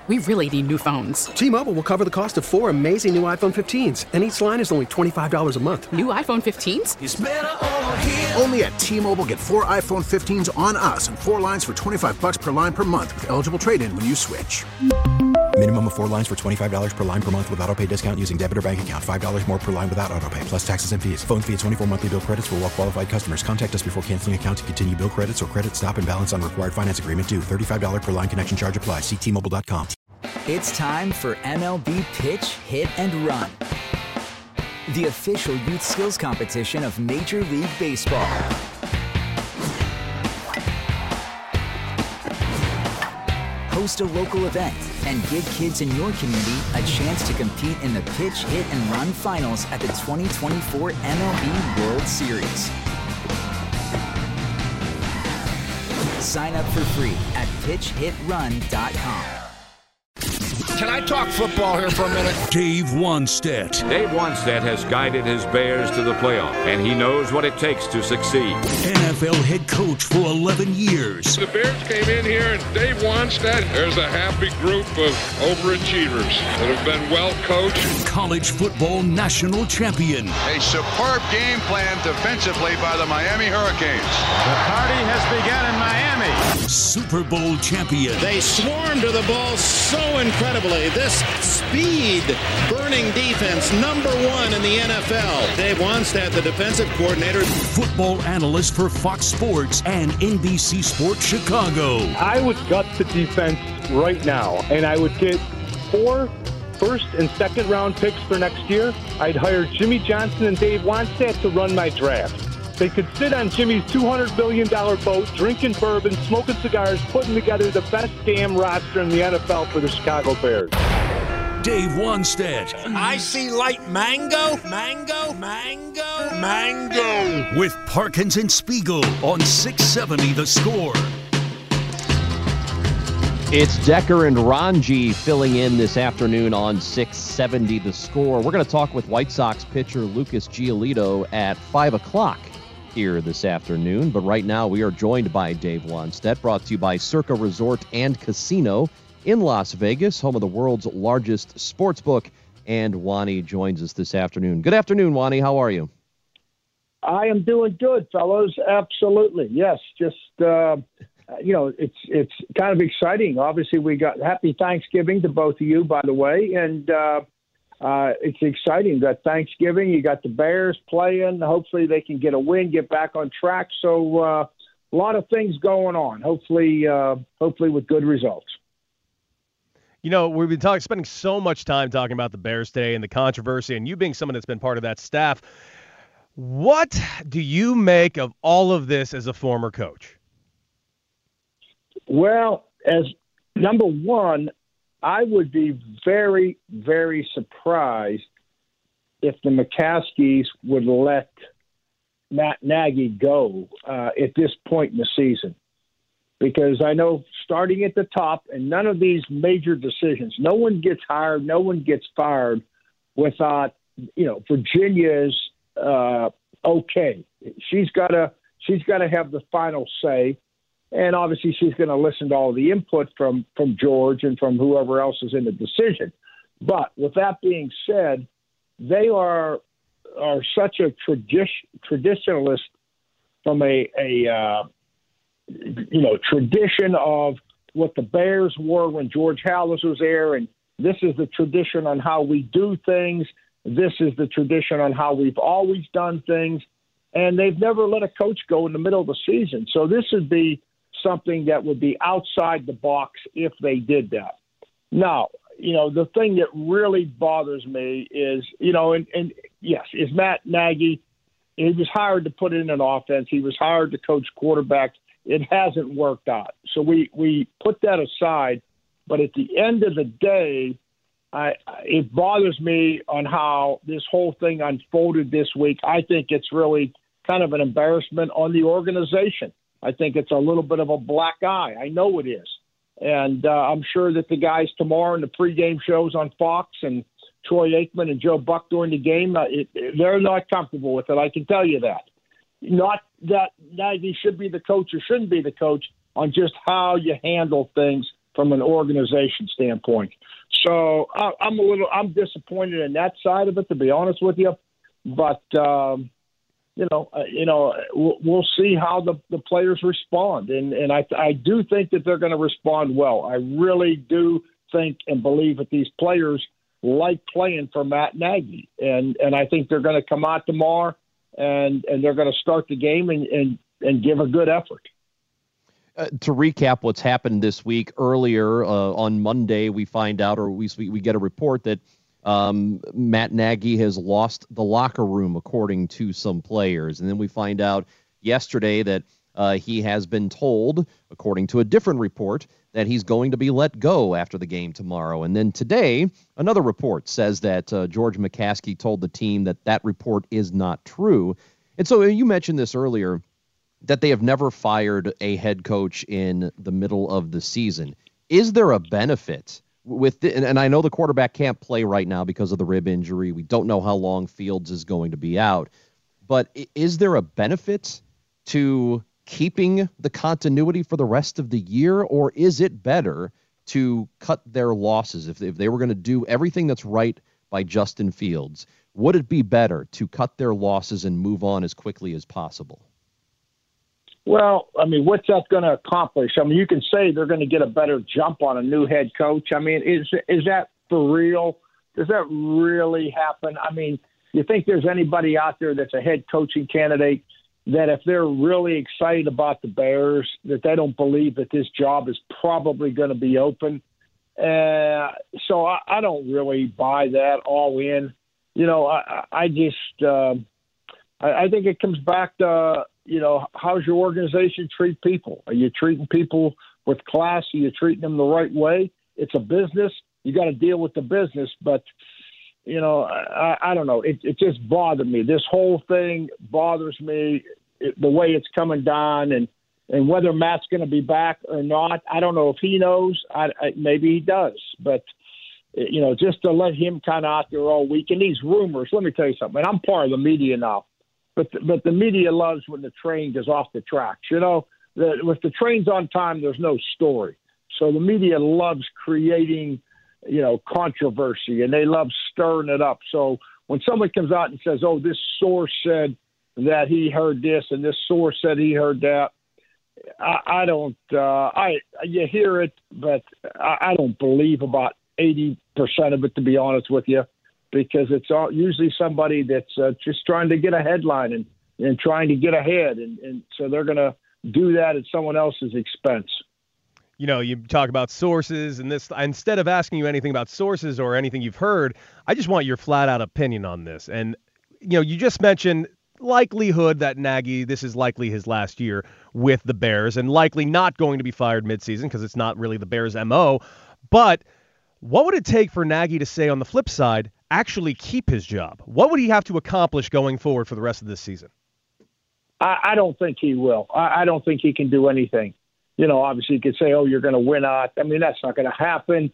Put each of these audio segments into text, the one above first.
We really need new phones. T-Mobile will cover the cost of 4 amazing new iPhone 15s, and each line is only $25 a month. New iPhone 15s? It's better over here. Only at T-Mobile, get 4 iPhone 15s on us and 4 lines for $25 per line per month with eligible trade-in when you switch. Minimum of 4 lines for $25 per line per month with autopay discount using debit or bank account. $5 more per line without autopay, plus taxes and fees. Phone fee at 24 monthly bill credits for well-qualified customers. Contact us before canceling account to continue bill credits or credit stop and balance on required finance agreement due. $35 per line connection charge applies. See T-Mobile.com. It's time for MLB Pitch, Hit, and Run, the official youth skills competition of Major League Baseball. Host a local event and give kids in your community a chance to compete in the Pitch, Hit, and Run finals at the 2024 MLB World Series. Sign up for free at pitchhitrun.com. Can I talk football here for a minute? Dave Wannstedt. Dave Wannstedt has guided his Bears to the playoff, and he knows what it takes to succeed. NFL head coach for 11 years. The Bears came in here, and Dave Wannstedt, there's a happy group of overachievers that have been well coached. College football national champion. A superb game plan defensively by the Miami Hurricanes. The party has begun in Miami. Super Bowl champion. They swarm to the ball so incredibly. This speed-burning defense, number 1 in the NFL. Dave Wannstedt, the defensive coordinator. Football analyst for Fox Sports and NBC Sports Chicago. I would gut the defense right now, and I would get 4 first and second round picks for next year. I'd hire Jimmy Johnson and Dave Wannstedt to run my draft. They could sit on Jimmy's $200 billion boat, drinking bourbon, smoking cigars, putting together the best damn roster in the NFL for the Chicago Bears. Dave Wannstedt. I see light mango, mango, mango, mango. With Parkins and Spiegel on 670 The Score. It's Decker and Ranji filling in this afternoon on 670 The Score. We're going to talk with White Sox pitcher Lucas Giolito at 5 o'clock here this afternoon. But right now we are joined by Dave Wannstedt, brought to you by Circa Resort and Casino in Las Vegas, home of the world's largest sports book. And Wani joins us this afternoon. Good afternoon, Wani. How are you? I am doing good, fellows. Absolutely. Yes. Just, it's kind of exciting. Obviously, we got happy Thanksgiving to both of you, by the way. And it's exciting that Thanksgiving, you got the Bears playing. Hopefully they can get a win, get back on track. So a lot of things going on, hopefully with good results. You know, we've been spending so much time talking about the Bears today and the controversy, and you being someone that's been part of that staff. What do you make of all of this as a former coach? Well, as number one, I would be very, very surprised if the McCaskies would let Matt Nagy go at this point in the season. Because I know starting at the top, and none of these major decisions, no one gets hired, no one gets fired without, Virginia's okay. She's got to have the final say. And obviously she's going to listen to all the input from George and from whoever else is in the decision. But with that being said, they are such a traditionalist from a tradition of what the Bears were when George Halas was there. And this is the tradition on how we do things. This is the tradition on how we've always done things. And they've never let a coach go in the middle of the season. So this would be something that would be outside the box if they did that. Now, the thing that really bothers me is, and yes, is Matt Nagy. He was hired to put in an offense. He was hired to coach quarterbacks. It hasn't worked out. So we put that aside. But at the end of the day, it bothers me on how this whole thing unfolded this week. I think it's really kind of an embarrassment on the organization. I think it's a little bit of a black eye. I know it is. And I'm sure that the guys tomorrow in the pregame shows on Fox and Troy Aikman and Joe Buck during the game, they're not comfortable with it. I can tell you that. Not that Nagy should be the coach or shouldn't be the coach, on just how you handle things from an organization standpoint. So I'm disappointed in that side of it, to be honest with you. But we'll see how the players respond, and I do think that they're going to respond well. I really do think and believe that these players like playing for Matt Nagy, and I think they're going to come out tomorrow and they're going to start the game and give a good effort. To recap what's happened this week, earlier on Monday, we find out, or we get a report that Matt Nagy has lost the locker room, according to some players. And then we find out yesterday that he has been told, according to a different report, that he's going to be let go after the game tomorrow. And then today, another report says that George McCaskey told the team that report is not true. And so you mentioned this earlier, that they have never fired a head coach in the middle of the season. Is there a benefit with and I know the quarterback can't play right now because of the rib injury. We don't know how long Fields is going to be out. But is there a benefit to keeping the continuity for the rest of the year, or is it better to cut their losses? If they were going to do everything that's right by Justin Fields, would it be better to cut their losses and move on as quickly as possible? Well, I mean, what's that going to accomplish? I mean, you can say they're going to get a better jump on a new head coach. I mean, is that for real? Does that really happen? I mean, you think there's anybody out there that's a head coaching candidate that if they're really excited about the Bears, that they don't believe that this job is probably going to be open? So I don't really buy that all in. I think it comes back to, how's your organization treat people? Are you treating people with class? Are you treating them the right way? It's a business. You got to deal with the business. But, I don't know. It just bothered me. This whole thing bothers me, the way it's coming down, and whether Matt's going to be back or not. I don't know if he knows. Maybe he does. But, just to let him kind of out there all week. And these rumors, let me tell you something. And I'm part of the media now. But the media loves when the train goes off the tracks. If the train's on time, there's no story. So the media loves creating, controversy, and they love stirring it up. So when someone comes out and says, oh, this source said that he heard this and this source said he heard that, you hear it, but I don't believe about 80% of it, to be honest with you. Because it's usually somebody that's just trying to get a headline and trying to get ahead. And so they're going to do that at someone else's expense. You talk about sources and this. Instead of asking you anything about sources or anything you've heard, I just want your flat-out opinion on this. And, you just mentioned likelihood that Nagy, this is likely his last year with the Bears and likely not going to be fired midseason because it's not really the Bears' MO. But what would it take for Nagy to say on the flip side, actually keep his job? What would he have to accomplish going forward for the rest of this season? I don't think he will. I don't think he can do anything. Obviously you could say, oh, you're going to win out. I mean, that's not going to happen.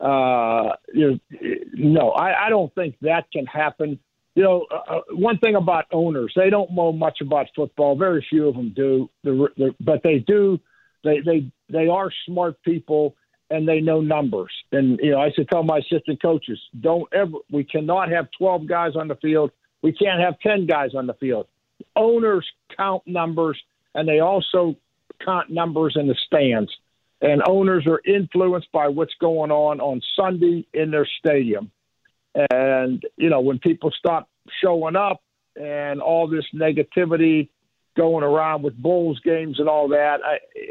No, I don't think that can happen. One thing about owners, they don't know much about football. Very few of them do, but they do. They are smart people. And they know numbers. And, I used to tell my assistant coaches, we cannot have 12 guys on the field. We can't have 10 guys on the field. Owners count numbers, and they also count numbers in the stands. And owners are influenced by what's going on Sunday in their stadium. And, when people stop showing up and all this negativity going around with Bulls games and all that,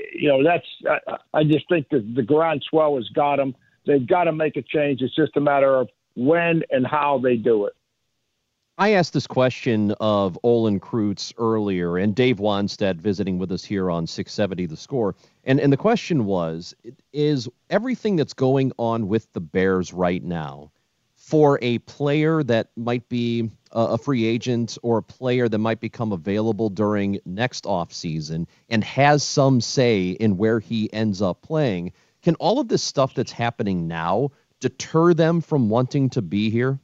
I just think that the groundswell has got them. They've got to make a change. It's just a matter of when and how they do it. I asked this question of Olin Kreutz earlier, and Dave Wanstead visiting with us here on 670 The Score. And the question was, is everything that's going on with the Bears right now for a player that might be a free agent or a player that might become available during next offseason and has some say in where he ends up playing, can all of this stuff that's happening now deter them from wanting to be here?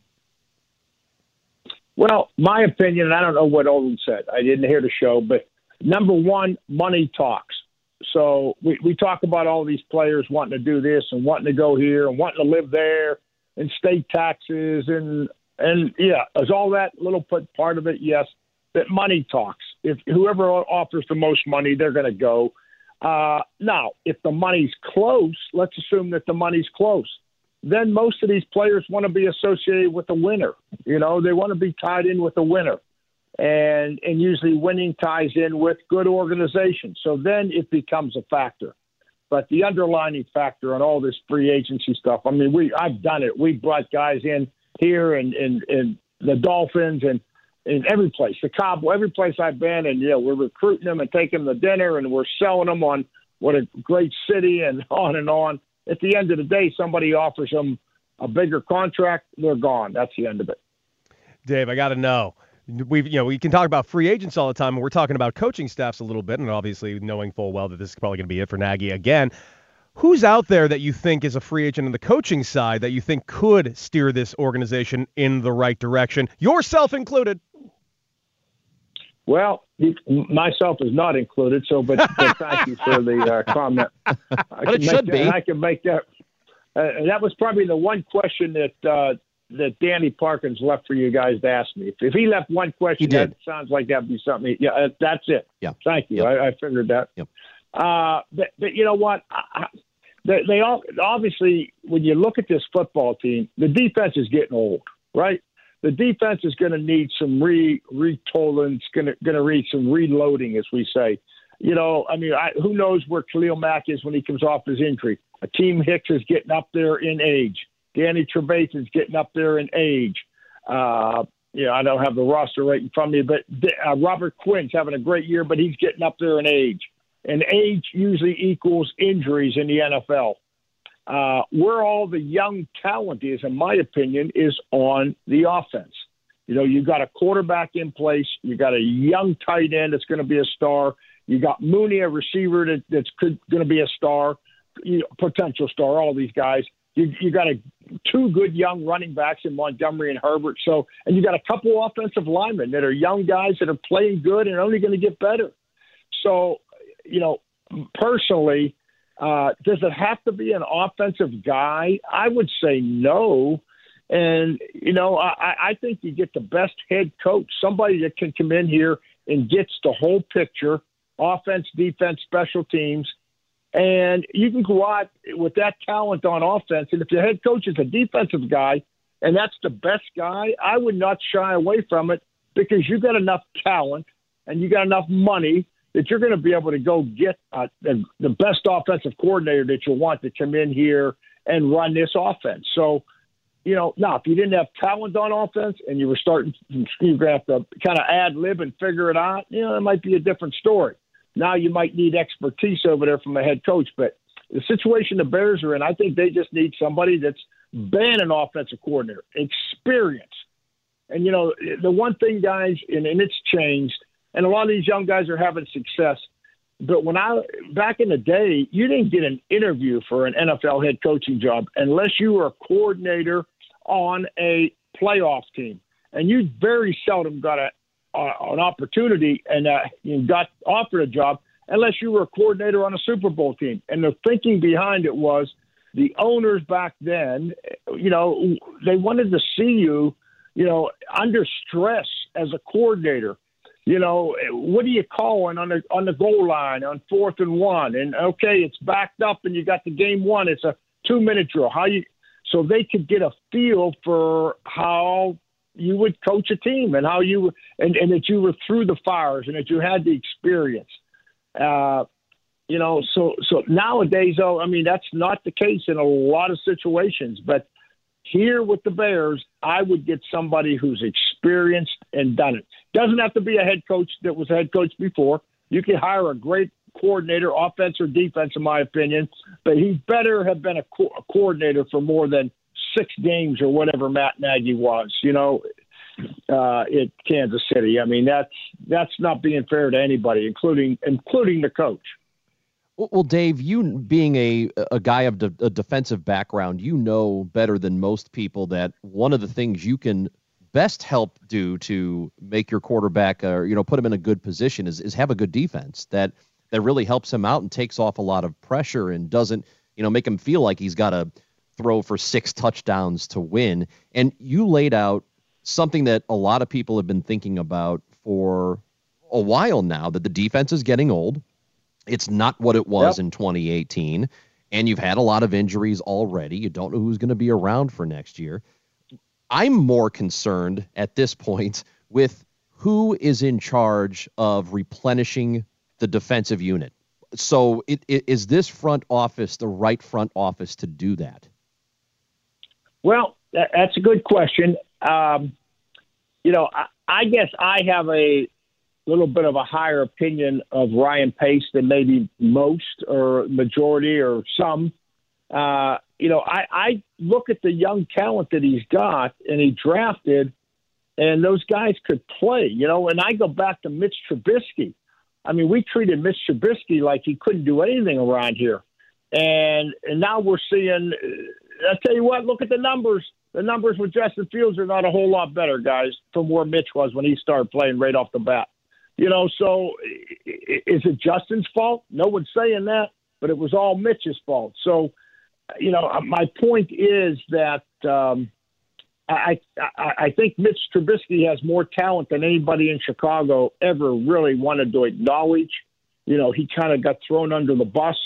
Well, my opinion, and I don't know what Olin said. I didn't hear the show, but number one, money talks. So we talk about all these players wanting to do this and wanting to go here and wanting to live there and state taxes and yeah, is all that little part of it? Yes, that money talks. If whoever offers the most money, they're going to go. Now, if the money's close, let's assume that the money's close. Then most of these players want to be associated with the winner. You know, they want to be tied in with the winner. And usually winning ties in with good organization. So then it becomes a factor. But the underlining factor on all this free agency stuff, I mean, I've done it. We brought guys in here and the Dolphins and in every place, the Cowboys, every place I've been, and we're recruiting them and taking them to dinner, and we're selling them on what a great city and on and on. At the end of the day, somebody offers them a bigger contract, they're gone. That's the end of it. Dave, I got to know. We can talk about free agents all the time, and we're talking about coaching staffs a little bit, and obviously knowing full well that this is probably going to be it for Nagy again. Who's out there that you think is a free agent on the coaching side that you think could steer this organization in the right direction, yourself included? Well, myself is not included, but thank you for the comment. But it should be. I can make that. That was probably the one question that Danny Parkins left for you guys to ask me. If he left one question, that sounds like that'd be something. Yeah, that's it. Yeah. Thank you. Yep. I figured that. Yep. But you know what? They all obviously, when you look at this football team, the defense is getting old, right? The defense is going to need some retooling. It's going to need some reloading, as we say. Who knows where Khalil Mack is when he comes off his injury? Akeem Hicks is getting up there in age. Danny Trevathan's getting up there in age. I don't have the roster right in front of me, but Robert Quinn's having a great year, but he's getting up there in age. And age usually equals injuries in the NFL. Where all the young talent is, in my opinion, is on the offense. You've got a quarterback in place. You got a young tight end that's going to be a star. You got Mooney, a receiver that's going to be a star, potential star. All these guys. You got two good young running backs in Montgomery and Herbert. And you got a couple offensive linemen that are young guys that are playing good and only going to get better. So, personally, does it have to be an offensive guy? I would say no. And, I think you get the best head coach, somebody that can come in here and gets the whole picture, offense, defense, special teams. And you can go out with that talent on offense. And if your head coach is a defensive guy and that's the best guy, I would not shy away from it because you got enough talent and you got enough money that you're going to be able to go get the best offensive coordinator that you want to come in here and run this offense. So, now if you didn't have talent on offense and you were starting, you're going to have to kind of ad-lib and figure it out, it might be a different story. Now you might need expertise over there from a head coach, but the situation the Bears are in, I think they just need somebody that's been an offensive coordinator, experience. And, the one thing, guys, and it's changed, and a lot of these young guys are having success, but back in the day, you didn't get an interview for an NFL head coaching job unless you were a coordinator on a playoff team. And you very seldom got an opportunity and you got offered a job unless you were a coordinator on a Super Bowl team. And the thinking behind it was the owners back then, they wanted to see you, under stress as a coordinator. What are you calling on the goal line on 4th and 1? And okay, it's backed up and you got the game won. It's a 2-minute drill. So they could get a feel for how you would coach a team and how you and that you were through the fires and that you had the experience. So nowadays, that's not the case in a lot of situations. But here with the Bears, I would get somebody who's experienced and done it. Doesn't have to be a head coach that was a head coach before. You can hire a great coordinator, offense or defense, in my opinion, but he better have been a coordinator for more than 6 games or whatever Matt Nagy was, at Kansas City. That's not being fair to anybody, including the coach. Well, Dave, you being a guy of a defensive background, better than most people that one of the things you can best help do to make your quarterback, put him in a good position is have a good defense. That that really helps him out and takes off a lot of pressure and doesn't, make him feel like he's got to throw for 6 touchdowns to win. And you laid out something that a lot of people have been thinking about for a while now, that the defense is getting old. It's not what it was in 2018. And you've had a lot of injuries already. You don't know who's going to be around for next year. I'm more concerned at this point with who is in charge of replenishing the defensive unit. So is this front office the right front office to do that? Well, that's a good question. I guess I have a little bit of a higher opinion of Ryan Pace than maybe most or majority or some. I look at the young talent that he's got and he drafted, and those guys could play, and I go back to Mitch Trubisky. I mean, we treated Mitch Trubisky like he couldn't do anything around here. And now we're seeing, I'll tell you what, look at the numbers. The numbers with Justin Fields are not a whole lot better, guys, from where Mitch was when he started playing right off the bat. So is it Justin's fault? No one's saying that, but it was all Mitch's fault. So, my point is that I think Mitch Trubisky has more talent than anybody in Chicago ever really wanted to acknowledge. He kind of got thrown under the bus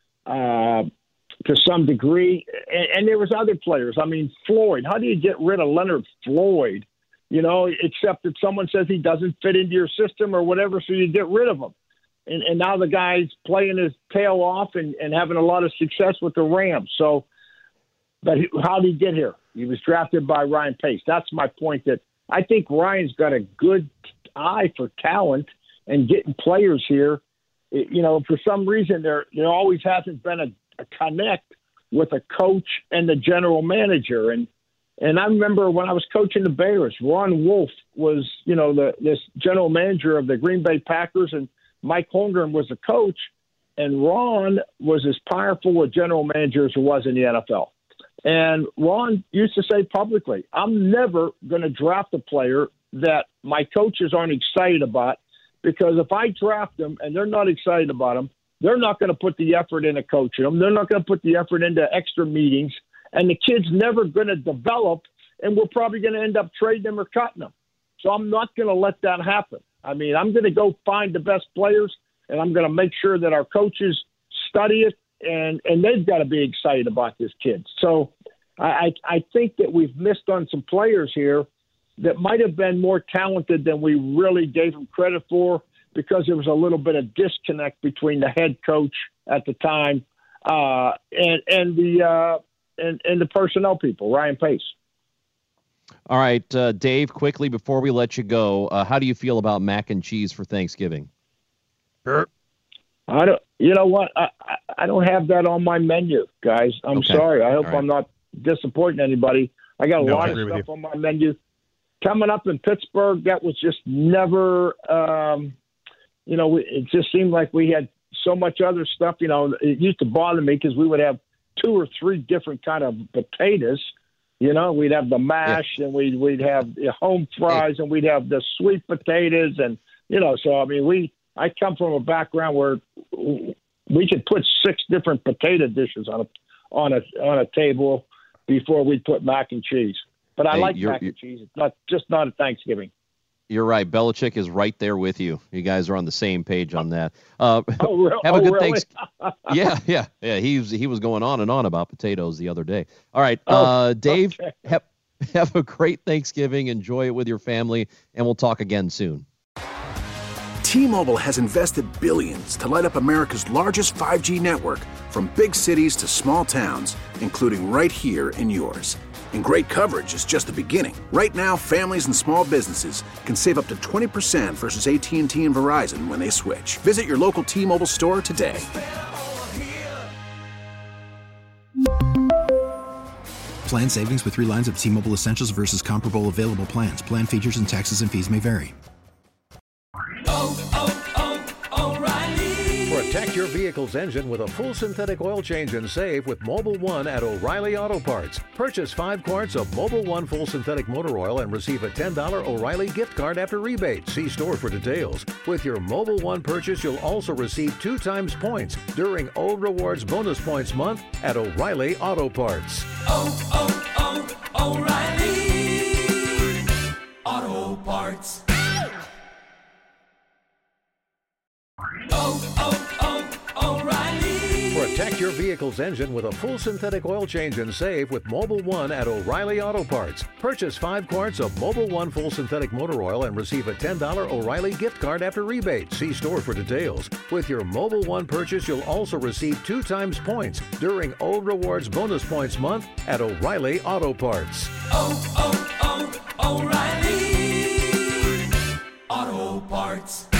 to some degree. And there was other players. I mean, Floyd, how do you get rid of Leonard Floyd? Except that someone says he doesn't fit into your system or whatever, so you get rid of him. And now the guy's playing his tail off and having a lot of success with the Rams. So, but how did he get here? He was drafted by Ryan Pace. That's my point, that I think Ryan's got a good eye for talent and getting players here. For some reason, there always hasn't been a connect with a coach and the general manager. And I remember when I was coaching the Bears, Ron Wolf was, this general manager of the Green Bay Packers, and Mike Holmgren was the coach. And Ron was as powerful a general manager as there was in the NFL. And Ron used to say publicly, I'm never going to draft a player that my coaches aren't excited about, because if I draft them and they're not excited about them, they're not going to put the effort into coaching them. They're not going to put the effort into extra meetings. And the kid's never going to develop, and we're probably going to end up trading them or cutting them. So I'm not going to let that happen. I mean, I'm going to go find the best players, and I'm going to make sure that our coaches study it, and they've got to be excited about this kid. So I think that we've missed on some players here that might have been more talented than we really gave them credit for, because there was a little bit of disconnect between the head coach at the time and the personnel people, Ryan Pace. All right, Dave, quickly before we let you go, how do you feel about mac and cheese for Thanksgiving? I don't. You know what? I don't have that on my menu, guys. I'm sorry. I hope I'm not disappointing anybody. I got a lot of stuff on my menu coming up in Pittsburgh. That was just never. It just seemed like we had so much other stuff. It used to bother me because we would have 2 or 3 different kind of potatoes. We'd have the mash, and we'd have the home fries, and we'd have the sweet potatoes, and So I mean, I come from a background where we could put 6 different potato dishes on a table before we put mac and cheese. But I like mac and cheese. It's not at Thanksgiving. You're right. Belichick is right there with you. You guys are on the same page on that. Have a good really? Thanksgiving. Yeah. He was going on and on about potatoes the other day. All right, Dave, okay. Have a great Thanksgiving. Enjoy it with your family, and we'll talk again soon. T-Mobile has invested billions to light up America's largest 5G network, from big cities to small towns, including right here in yours. And great coverage is just the beginning. Right now, families and small businesses can save up to 20% versus AT&T and Verizon when they switch. Visit your local T-Mobile store today. Plan savings with 3 lines of T-Mobile Essentials versus comparable available plans. Plan features and taxes and fees may vary. O'Reilly. For a Protect your vehicle's engine with a full synthetic oil change and save with Mobil 1 at O'Reilly Auto Parts. Purchase 5 quarts of Mobil 1 full synthetic motor oil and receive a $10 O'Reilly gift card after rebate. See store for details. With your Mobil 1 purchase, you'll also receive 2 times points during O Rewards Bonus Points Month at O'Reilly Auto Parts. O'Reilly Auto Parts. O'Reilly. Protect your vehicle's engine with a full synthetic oil change and save with Mobil 1 at O'Reilly Auto Parts. Purchase 5 quarts of Mobil 1 full synthetic motor oil and receive a $10 O'Reilly gift card after rebate. See store for details. With your Mobil 1 purchase, you'll also receive 2 times points during O Rewards Bonus Points Month at O'Reilly Auto Parts. O'Reilly Auto Parts.